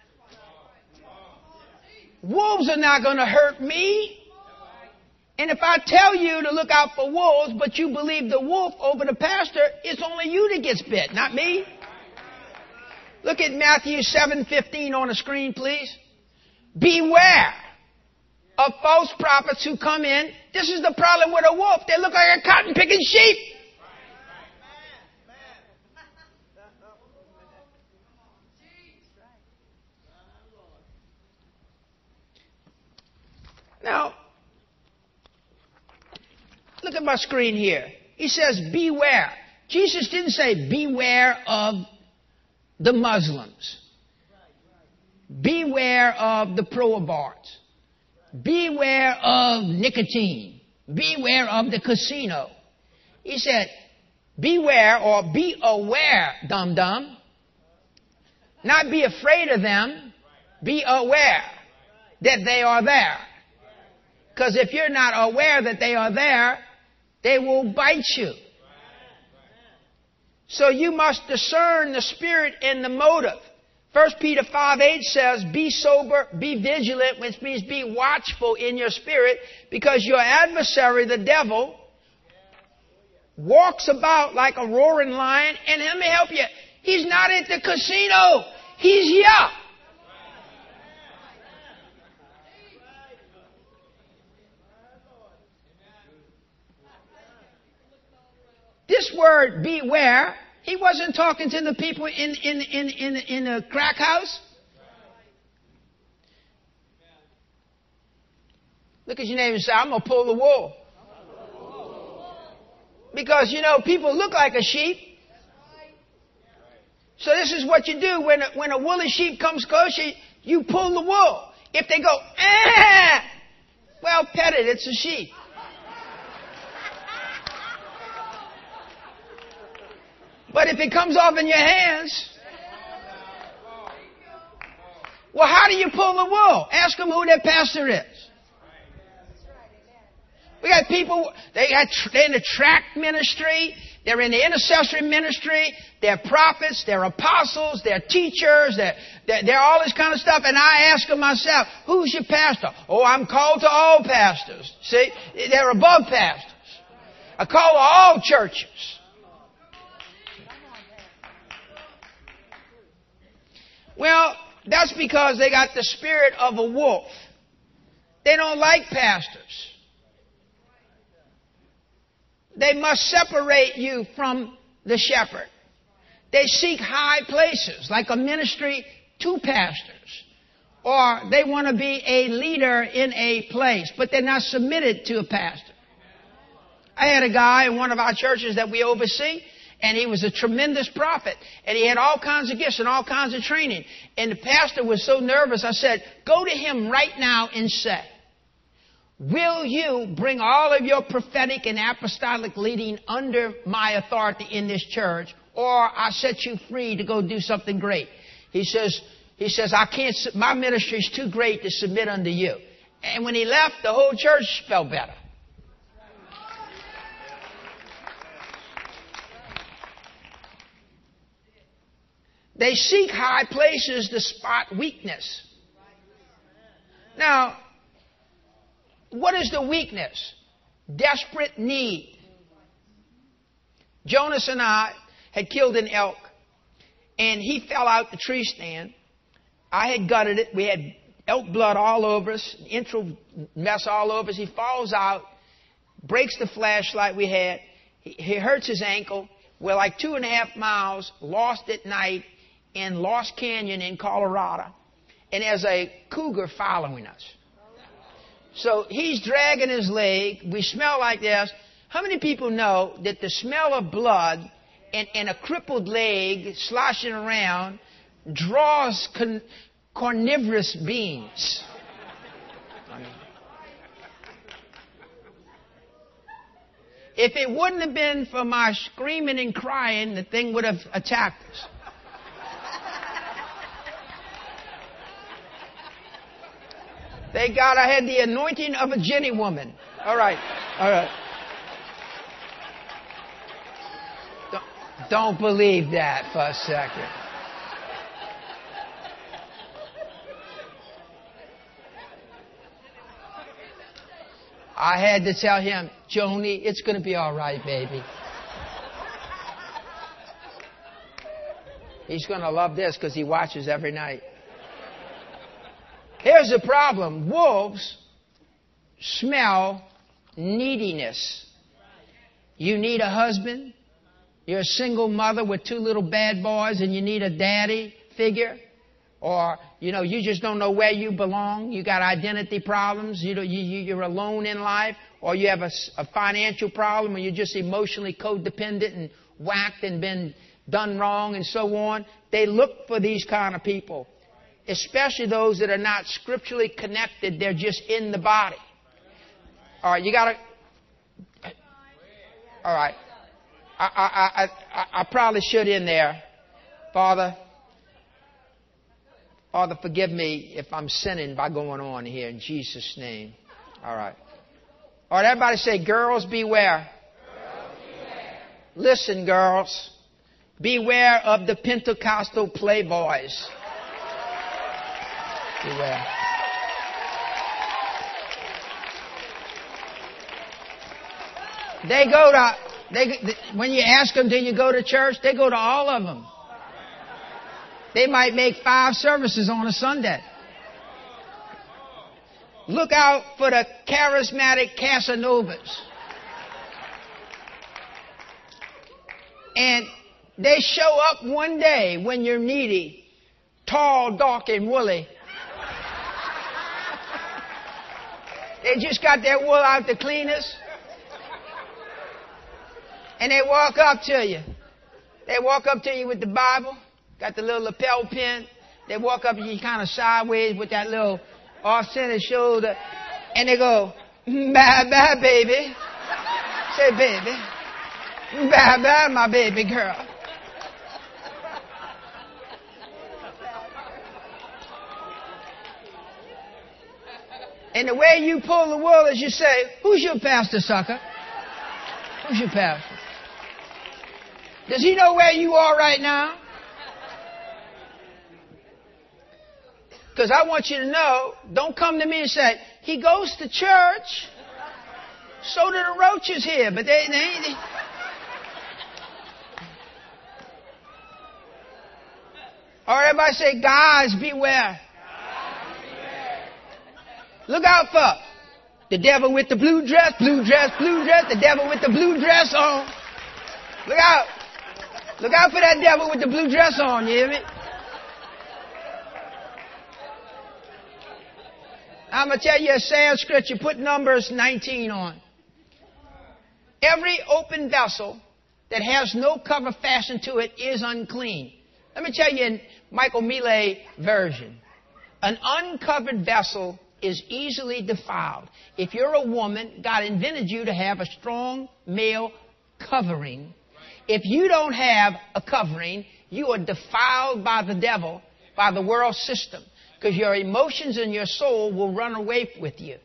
Wolves are not going to hurt me. And if I tell you to look out for wolves, but you believe the wolf over the pastor, it's only you that gets bit, not me. Look at Matthew 7:15 on the screen, please. Beware of false prophets who come in. This is the problem with a wolf. They look like a cotton-picking sheep. Now, look at my screen here. He says, beware. Jesus didn't say, beware of the Muslims. Beware of the pro-aborts. Beware of nicotine. Beware of the casino. He said, beware or be aware, dum-dum. Not be afraid of them. Be aware that they are there. Because if you're not aware that they are there, they will bite you. So you must discern the spirit and the motive. 1 Peter 5:8 says, be sober, be vigilant, which means be watchful in your spirit, because your adversary, the devil, walks about like a roaring lion. And let me help you. He's not at the casino. He's here. This word, beware, he wasn't talking to the people in the crack house. Look at your neighbor and say, I'm going to pull the wool. Because, people look like a sheep. So this is what you do when a woolly sheep comes close, you pull the wool. If they go, well, pet it, it's a sheep. But if it comes off in your hands, well, how do you pull the wool? Ask them who their pastor is. We got people, they're in the tract ministry, they're in the intercessory ministry, they're prophets, they're apostles, they're teachers, they're all this kind of stuff. And I ask them myself, who's your pastor? Oh, I'm called to all pastors. See, they're above pastors. I call to all churches. Well, that's because they got the spirit of a wolf. They don't like pastors. They must separate you from the shepherd. They seek high places, like a ministry to pastors. Or they want to be a leader in a place, but they're not submitted to a pastor. I had a guy in one of our churches that we oversee, and he was a tremendous prophet. And he had all kinds of gifts and all kinds of training. And the pastor was so nervous, I said, go to him right now and say, will you bring all of your prophetic and apostolic leading under my authority in this church, or I set you free to go do something great? He says, I can't, my ministry is too great to submit unto you. And when he left, the whole church felt better. They seek high places to spot weakness. Now, what is the weakness? Desperate need. Jonas and I had killed an elk, and he fell out the tree stand. I had gutted it. We had elk blood all over us, intro mess all over us. He falls out, breaks the flashlight we had. He hurts his ankle. We're like 2.5 miles lost at night in Lost Canyon in Colorado. And there's a cougar following us. So he's dragging his leg. We smell like this. How many people know that the smell of blood and a crippled leg sloshing around draws carnivorous beings? If it wouldn't have been for my screaming and crying, the thing would have attacked us. Thank God I had the anointing of a Jenny woman. All right. All right. Don't believe that for a second. I had to tell him, Joni, it's going to be all right, baby. He's going to love this because he watches every night. Here's the problem. Wolves smell neediness. You need a husband. You're a single mother with 2 little bad boys and you need a daddy figure. Or, you just don't know where you belong. You got identity problems. You're alone in life. Or you have a financial problem, or you're just emotionally codependent and whacked and been done wrong and so on. They look for these kind of people. Especially those that are not scripturally connected. They're just in the body. All right, you got to... All right. I probably should in there. Father, forgive me if I'm sinning by going on here in Jesus' name. All right. All right, everybody say, girls, beware. Girls, beware. Listen, girls. Beware of the Pentecostal playboys. Beware. When you ask them, do you go to church? They go to all of them. They might make 5 services on a Sunday. Look out for the charismatic Casanovas. And they show up one day when you're needy, tall, dark, and woolly. They just got their wool out the cleaners. And they walk up to you. They walk up to you with the Bible. Got the little lapel pin. They walk up to you kind of sideways with that little off-center shoulder. And they go, bye-bye, baby. Say, baby. Bye-bye, my baby girl. And the way you pull the wool is you say, who's your pastor, sucker? Who's your pastor? Does he know where you are right now? Because I want you to know, don't come to me and say, he goes to church. So do the roaches here, but they ain't. All right, everybody say, guys, beware. Look out for the devil with the blue dress, the devil with the blue dress on. Look out. Look out for that devil with the blue dress on, you hear me? I'm going to tell you a sad scripture. Put Numbers 19 on. Every open vessel that has no cover fastened to it is unclean. Let me tell you in Michael Millet version. An uncovered vessel is easily defiled. If you're a woman, God invented you to have a strong male covering. If you don't have a covering, you are defiled by the devil, by the world system. Because your emotions and your soul will run away with you.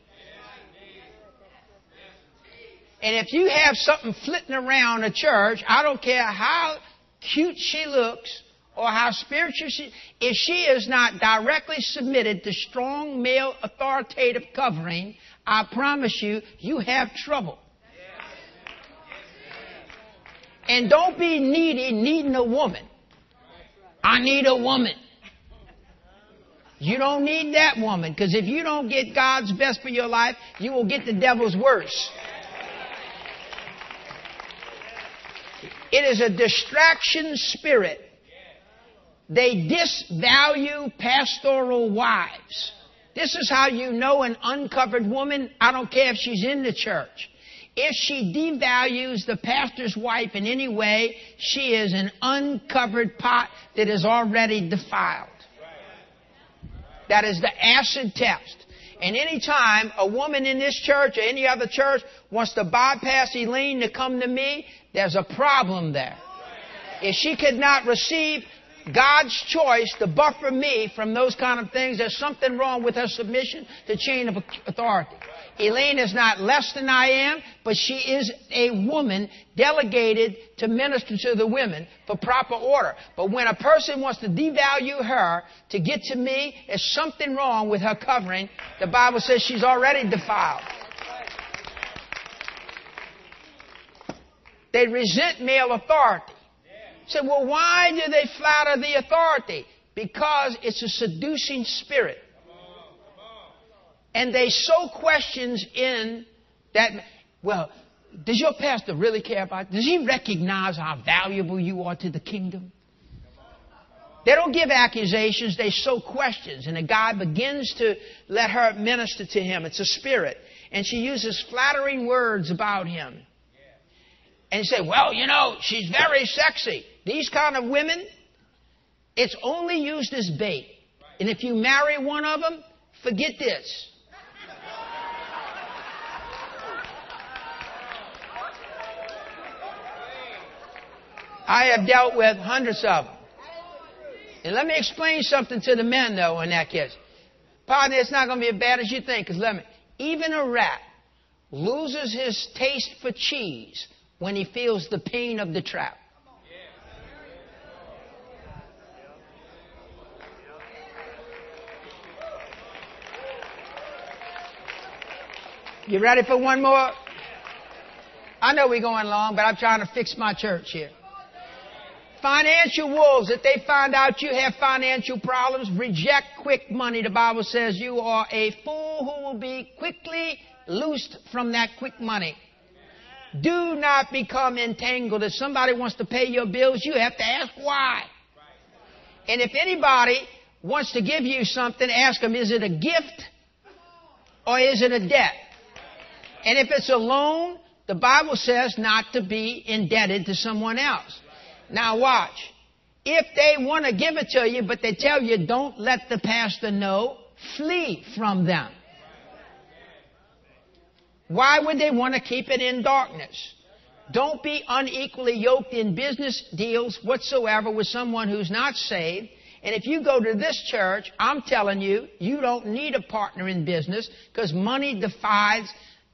And if you have something flitting around a church, I don't care how cute she looks or how spiritual if she is not directly submitted to strong male authoritative covering, I promise you, you have trouble. And don't be needing a woman. I need a woman. You don't need that woman, because if you don't get God's best for your life, you will get the devil's worst. It is a distraction spirit. They disvalue pastoral wives. This is how you know an uncovered woman. I don't care if she's in the church. If she devalues the pastor's wife in any way, she is an uncovered pot that is already defiled. That is the acid test. And any time a woman in this church or any other church wants to bypass Elaine to come to me, there's a problem there. If she could not receive God's choice to buffer me from those kind of things, there's something wrong with her submission to chain of authority. Elaine is not less than I am, but she is a woman delegated to minister to the women for proper order. But when a person wants to devalue her to get to me, there's something wrong with her covering. The Bible says she's already defiled. They resent male authority. Say, well, why do they flatter the authority? Because it's a seducing spirit. And they sow questions in that, well, does your pastor really care about it? Does he recognize how valuable you are to the kingdom? They don't give accusations, they sow questions. And the guy begins to let her minister to him. It's a spirit. And she uses flattering words about him. And you say, well, you know, she's very sexy. These kind of women, it's only used as bait. And if you marry one of them, forget this. I have dealt with hundreds of them. And let me explain something to the men, though, in that case. Partner, it's not going to be as bad as you think. Because even a rat loses his taste for cheese when he feels the pain of the trap. You ready for one more? I know we're going long, but I'm trying to fix my church here. Financial wolves, if they find out you have financial problems, reject quick money. The Bible says you are a fool who will be quickly loosed from that quick money. Do not become entangled. If somebody wants to pay your bills, you have to ask why. And if anybody wants to give you something, ask them, is it a gift or is it a debt? And if it's a loan, the Bible says not to be indebted to someone else. Now watch. If they want to give it to you, but they tell you don't let the pastor know, flee from them. Why would they want to keep it in darkness? Don't be unequally yoked in business deals whatsoever with someone who's not saved. And if you go to this church, I'm telling you, you don't need a partner in business because money divides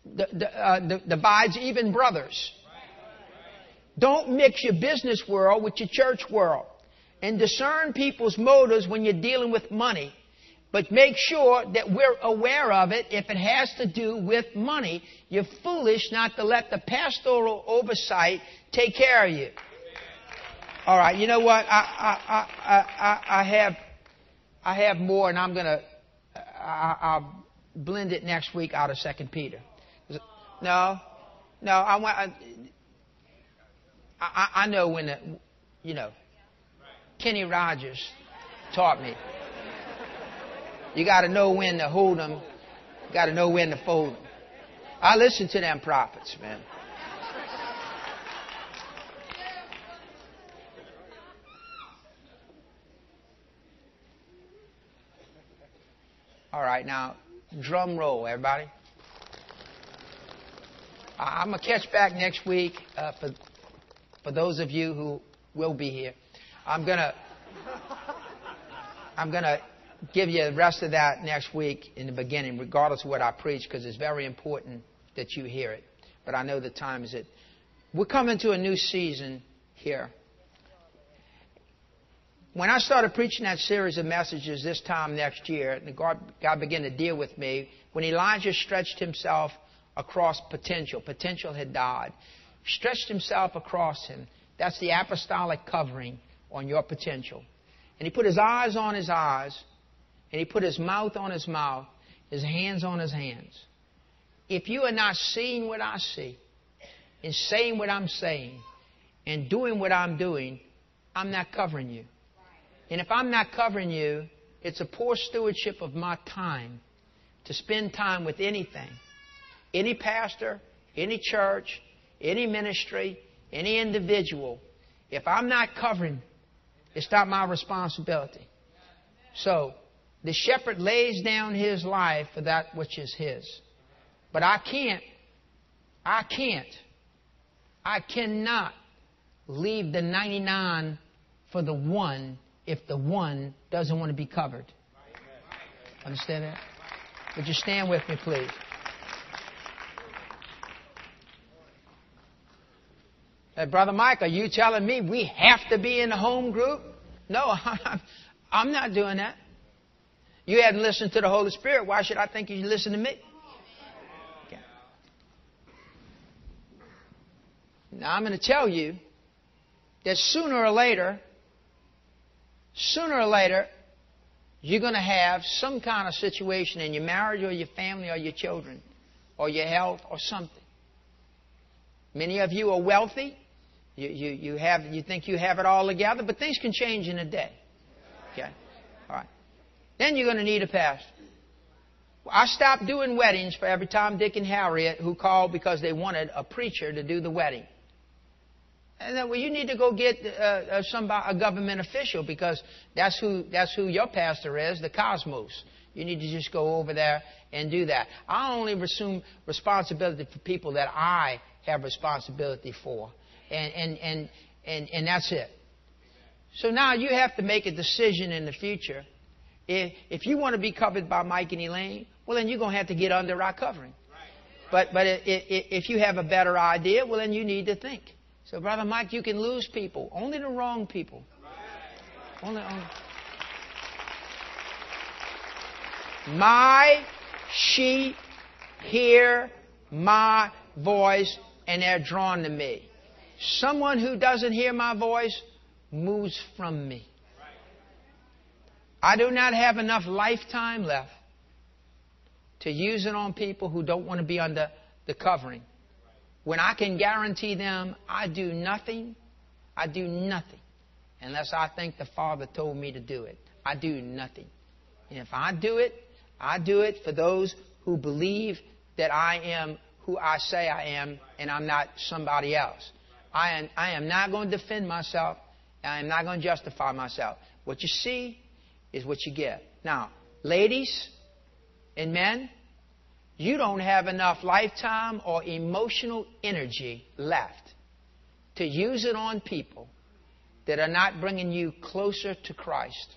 even brothers. Don't mix your business world with your church world. And discern people's motives when you're dealing with money. But make sure that we're aware of it if it has to do with money. You're foolish not to let the pastoral oversight take care of you. All right, you know what? I have more, and I'll blend it next week out of 2 Peter. No, I know when Kenny Rogers taught me. You got to know when to hold them. You got to know when to fold them. I listen to them prophets, man. All right, now, drum roll, everybody. I'm going to catch back next week for those of you who will be here. I'm going to give you the rest of that next week in the beginning, regardless of what I preach, because it's very important that you hear it. But I know the time is it. We're coming to a new season here. When I started preaching that series of messages this time next year, and God began to deal with me, when Elijah stretched himself across potential had died, stretched himself across him. That's the apostolic covering on your potential. And he put his eyes on his eyes, and he put his mouth on his mouth, his hands on his hands. If you are not seeing what I see, and saying what I'm saying, and doing what I'm doing, I'm not covering you. And if I'm not covering you, it's a poor stewardship of my time to spend time with anything. Any pastor, any church, any ministry, any individual. If I'm not covering, it's not my responsibility. So, the shepherd lays down his life for that which is his. But I cannot leave the 99 for the one if the one doesn't want to be covered. Understand that? Would you stand with me, please? Brother Mike, are you telling me we have to be in a home group? No, I'm not doing that. You hadn't listened to the Holy Spirit. Why should I think you should listen to me? Okay. Now, I'm going to tell you that sooner or later, you're going to have some kind of situation in your marriage or your family or your children or your health or something. Many of you are wealthy. You think you have it all together, but things can change in a day. Okay? All right. Then you're going to need a pastor. I stopped doing weddings for every Tom, Dick, and Harriet who called because they wanted a preacher to do the wedding. And then, well, you need to go get a government official because that's who your pastor is, the cosmos. You need to just go over there and do that. I only assume responsibility for people that I have responsibility for. And that's it. So now you have to make a decision in the future. If you want to be covered by Mike and Elaine, well, then you're going to have to get under our covering. But if you have a better idea, well, then you need to think. So, Brother Mike, you can lose people. Only the wrong people. Only. My sheep hear my voice, and they're drawn to me. Someone who doesn't hear my voice moves from me. I do not have enough lifetime left to use it on people who don't want to be under the covering. When I can guarantee them I do nothing unless I think the Father told me to do it. I do nothing. And if I do it for those who believe that I am who I say I am and I'm not somebody else. I am not going to defend myself. I am not going to justify myself. What you see is what you get. Now, ladies and men, you don't have enough lifetime or emotional energy left to use it on people that are not bringing you closer to Christ.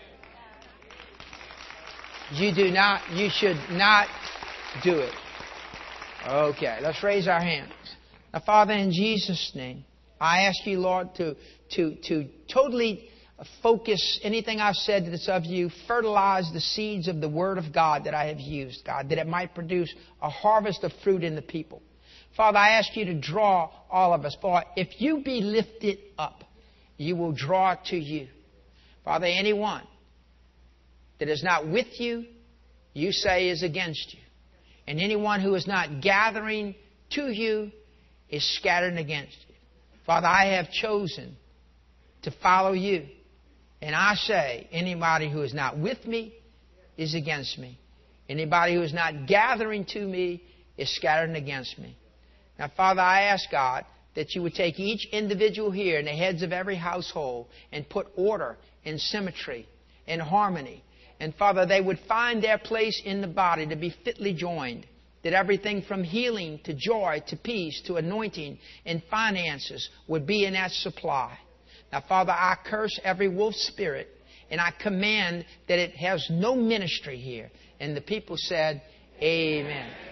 You should not do it. Okay, let's raise our hands. Now, Father, in Jesus' name, I ask you, Lord, to totally focus anything I've said that's of you, fertilize the seeds of the Word of God that I have used, God, that it might produce a harvest of fruit in the people. Father, I ask you to draw all of us. For if you be lifted up, you will draw to you. Father, anyone that is not with you, you say is against you. And anyone who is not gathering to you is scattered against you. Father, I have chosen to follow you. And I say, anybody who is not with me is against me. Anybody who is not gathering to me is scattering against me. Now, Father, I ask God that you would take each individual here and the heads of every household and put order and symmetry and harmony. And, Father, they would find their place in the body to be fitly joined. That everything from healing to joy to peace to anointing and finances would be in that supply. Now, Father, I curse every wolf spirit and I command that it has no ministry here. And the people said, Amen.